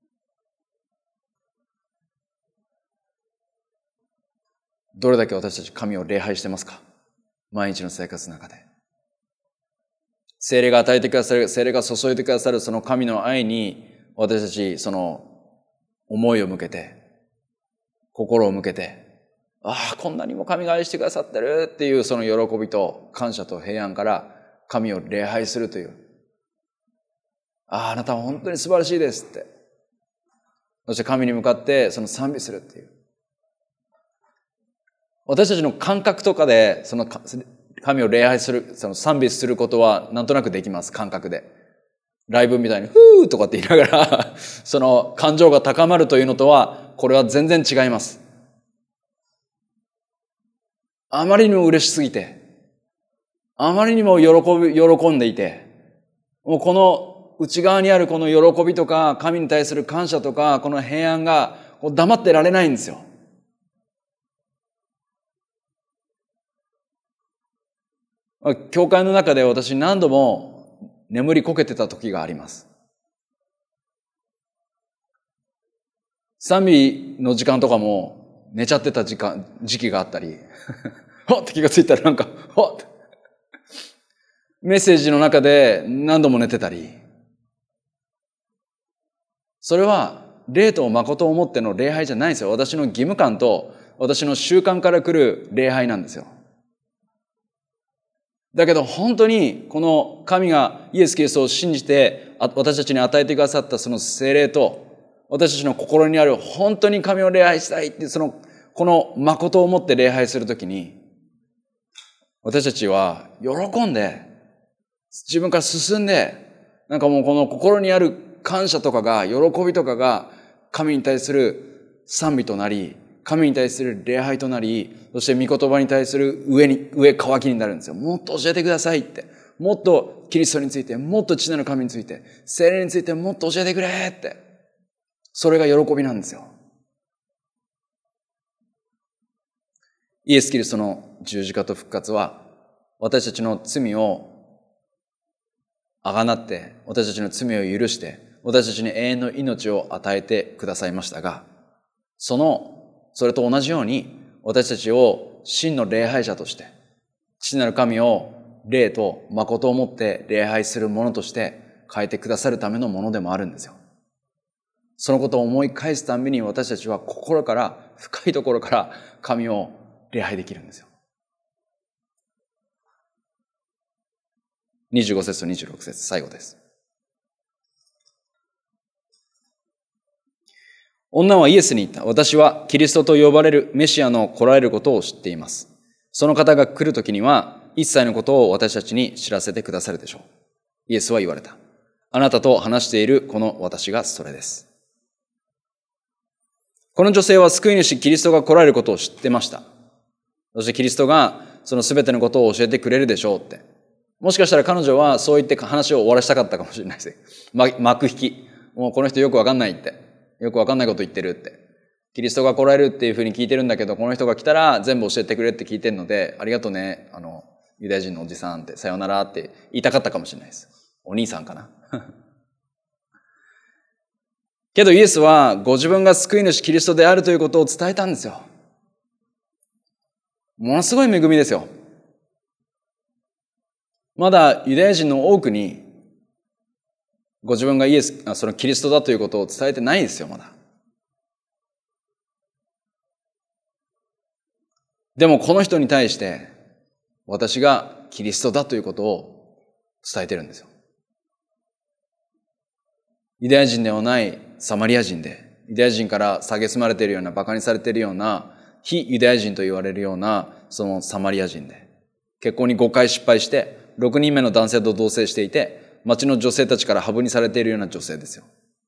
[SPEAKER 1] どれだけ私たち神を礼拝してますか？毎日の生活の中で。聖霊が与えてくださる、聖霊が注いでくださるその神の愛に私たちその思いを向けて、心を向けて、ああ、こんなにも神が愛してくださってるっていうその喜びと感謝と平安から神を礼拝するという。ああ、あなたは本当に素晴らしいですって。そして神に向かってその賛美するっていう。 私たちの感覚とかで、その神を礼拝する、その賛美することはなんとなくできます、感覚で。ライブみたいに、ふーとかって言いながら、その感情が高まるというのとは、これは全然違います。あまりにも嬉しすぎて、あまりにも喜び、喜んでいて、もうこの内側にあるこの喜びとか、神に対する感謝とか、この平安が黙ってられないんですよ。教会の中で私何度も眠りこけてた時があります。賛美の時間とかも寝ちゃってた時間、時期があったり、ほっって気がついたらなんか、ほっメッセージの中で何度も寝てたり、それは霊と誠をもっての礼拝じゃないんですよ。私の義務感と私の習慣から来る礼拝なんですよ。だけど本当にこの神がイエス・キリストを信じて私たちに与えてくださったその聖霊と私たちの心にある本当に神を礼拝したいってそのこの誠をもって礼拝するときに私たちは喜んで自分から進んでなんかもうこの心にある感謝とかが喜びとかが神に対する賛美となり神に対する礼拝となり、そして御言葉に対する上に、上渇きになるんですよ。もっと教えてくださいって。もっとキリストについて、もっと父なる神について、聖霊についてもっと教えてくれって。それが喜びなんですよ。イエス・キリストの十字架と復活は、私たちの罪をあがなって、私たちの罪を許して、私たちに永遠の命を与えてくださいましたが、そのそれと同じように私たちを真の礼拝者として父なる神を霊と誠をもって礼拝するものとして変えてくださるためのものでもあるんですよ。そのことを思い返すたびに私たちは心から深いところから神を礼拝できるんですよ。にじゅうご節とにじゅうろく節最後です。女はイエスに言った。私はキリストと呼ばれるメシアの来られることを知っています。その方が来るときには一切のことを私たちに知らせてくださるでしょう。イエスは言われた。あなたと話しているこの私がそれです。この女性は救い主キリストが来られることを知ってました。そしてキリストがその全てのことを教えてくれるでしょうって。もしかしたら彼女はそう言って話を終わらせたかったかもしれないです。幕引き。もうこの人よくわかんないって。よくわかんないこと言ってるって。キリストが来られるっていうふうに聞いてるんだけど、この人が来たら全部教えてくれって聞いてるので、ありがとうね、あの、ユダヤ人のおじさんって、さよならって言いたかったかもしれないです。お兄さんかな。けどイエスはご自分が救い主キリストであるということを伝えたんですよ。ものすごい恵みですよ。まだユダヤ人の多くにご自分がイエス、そのキリストだということを伝えてないんですよ、まだ。でもこの人に対して私がキリストだということを伝えてるんですよ。ユダヤ人ではないサマリア人で、ユダヤ人から蔑まれているような、馬鹿にされているような、非ユダヤ人と言われるような、そのサマリア人で、結婚にごかい失敗して、ろくにんめの男性と同棲していて、町の女性たちからハブにされているような女性ですよ。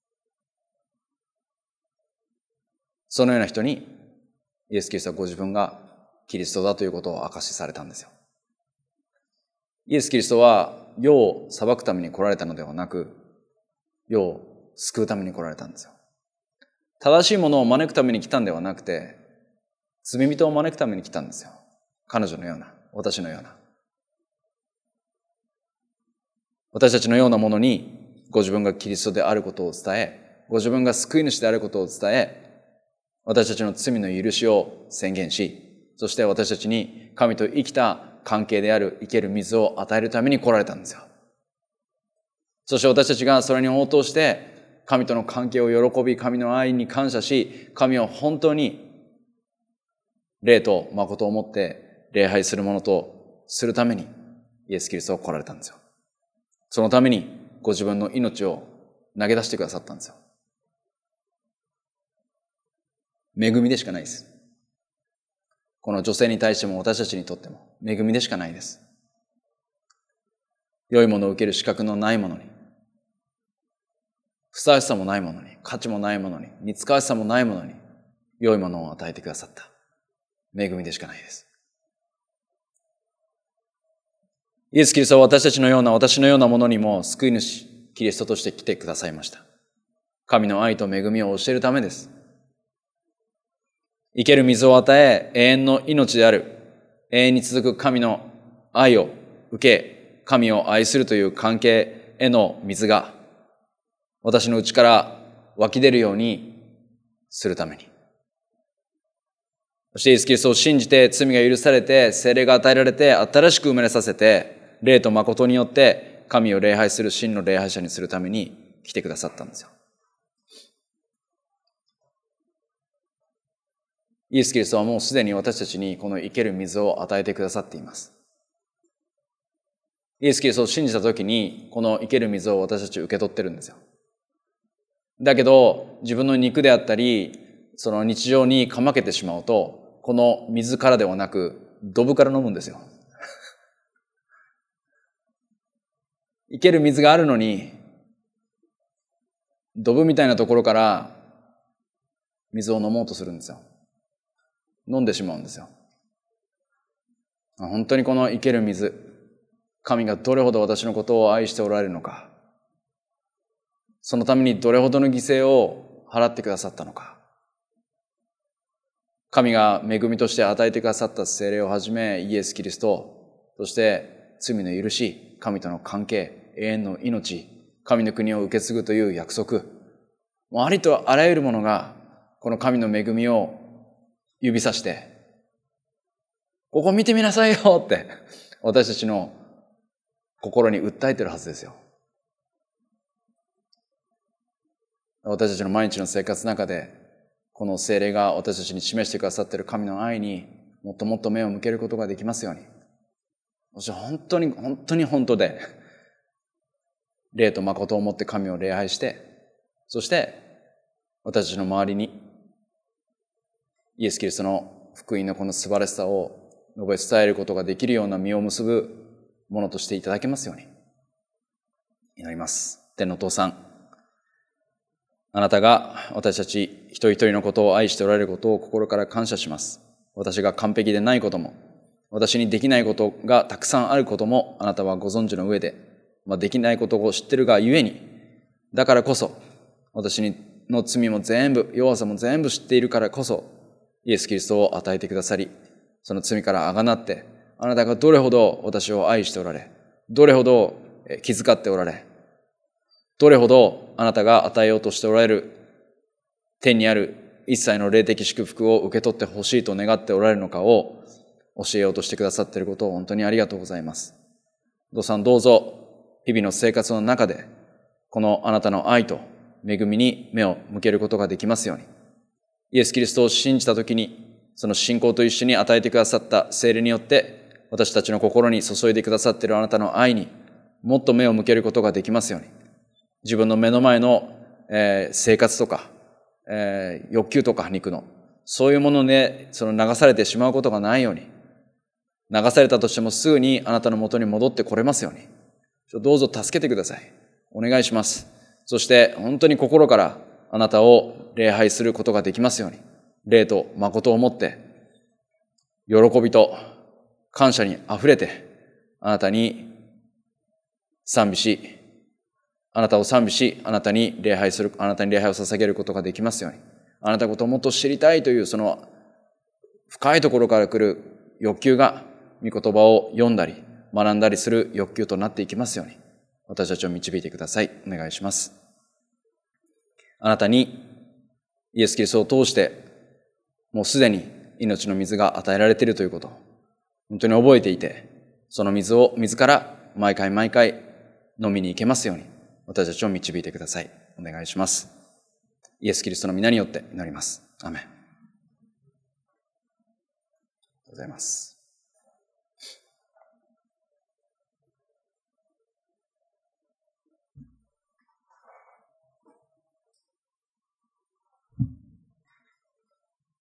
[SPEAKER 1] そのような人に、イエス・キリストはご自分がキリストだということを証しされたんですよ。イエス・キリストは世を裁くために来られたのではなく、世を救うために来られたんですよ。正しいものを招くために来たんではなくて、罪人を招くために来たんですよ。彼女のような、私のような。私たちのようなものにご自分がキリストであることを伝え、ご自分が救い主であることを伝え、私たちの罪の許しを宣言し、そして私たちに神と生きた関係である生ける水を与えるために来られたんですよ。そして私たちがそれに応答して神との関係を喜び、神の愛に感謝し、神を本当に霊と誠をもって礼拝するものとするためにイエス・キリストは来られたんですよ。そのためにご自分の命を投げ出してくださったんですよ。恵みでしかないです。 この女性に対しても私たちにとっても恵みでしかないです。良いものを受ける資格のないものに、ふさわしさもないものに、価値もないものに、似つかわしさもないものに、良いものを与えてくださった恵みでしかないです。イエス・キリストは私たちのような、私のようなものにも救い主、キリストとして来てくださいました。神の愛と恵みを教えるためです。生ける水を与え、永遠の命である、永遠に続く神の愛を受け、神を愛するという関係への水が、私の内から湧き出るようにするために。そしてイエス・キリストを信じて罪が許されて、聖霊が与えられて、新しく生まれさせて、霊と誠によって神を礼拝する真の礼拝者にするために来てくださったんですよ。イエス・キリストはもうすでに私たちにこの生ける水を与えてくださっています。イエス・キリストを信じたときにこの生ける水を私たち受け取ってるんですよ。だけど自分の肉であったりその日常にかまけてしまうとこの水からではなくドブから飲むんですよ。生ける水があるのにドブみたいなところから水を飲もうとするんですよ。飲んでしまうんですよ。本当にこの生ける水、神がどれほど私のことを愛しておられるのか、そのためにどれほどの犠牲を払ってくださったのか、神が恵みとして与えてくださった聖霊をはじめイエス・キリスト、そして罪の許し、神との関係、永遠の命、神の国を受け継ぐという約束、もうありとあらゆるものがこの神の恵みを指さして、ここ見てみなさいよって私たちの心に訴えてるはずですよ。私たちの毎日の生活の中で、この聖霊が私たちに示してくださっている神の愛にもっともっと目を向けることができますように。そして本当に本当に本当で、霊と誠をもって神を礼拝して、そして私たちの周りにイエス・キリストの福音のこの素晴らしさを述べ伝えることができるような実を結ぶものとしていただけますように祈ります。天のお父さん、あなたが私たち一人一人のことを愛しておられることを心から感謝します。私が完璧でないことも、私にできないことがたくさんあることもあなたはご存知の上で、まあ、できないことを知ってるがゆえに、だからこそ私の罪も全部、弱さも全部知っているからこそイエス・キリストを与えてくださり、その罪からあがなって、あなたがどれほど私を愛しておられ、どれほど気遣っておられ、どれほどあなたが与えようとしておられる天にある一切の霊的祝福を受け取ってほしいと願っておられるのかを教えようとしてくださっていることを本当にありがとうございます。お父さん、どうぞ日々の生活の中でこのあなたの愛と恵みに目を向けることができますように。イエス・キリストを信じたときに、その信仰と一緒に与えてくださった聖霊によって私たちの心に注いでくださっているあなたの愛にもっと目を向けることができますように。自分の目の前の、えー、生活とか、えー、欲求とか肉のそういうものでその流されてしまうことがないように、流されたとしてもすぐにあなたの元に戻ってこれますように、どうぞ助けてください。お願いします。そして本当に心からあなたを礼拝することができますように、霊と誠をもって喜びと感謝にあふれてあなたに賛美し、あなたを賛美し、あなたに礼拝する、あなたに礼拝を捧げることができますように。あなたのことをもっと知りたいというその深いところから来る欲求が、御言葉を読んだり学んだりする欲求となっていきますように、私たちを導いてください。お願いします。あなたにイエス・キリストを通してもうすでに命の水が与えられているということを本当に覚えていて、その水を自ら毎回毎回飲みに行けますように私たちを導いてください。お願いします。イエス・キリストの皆によって祈ります。アーメン。ありがとうございます。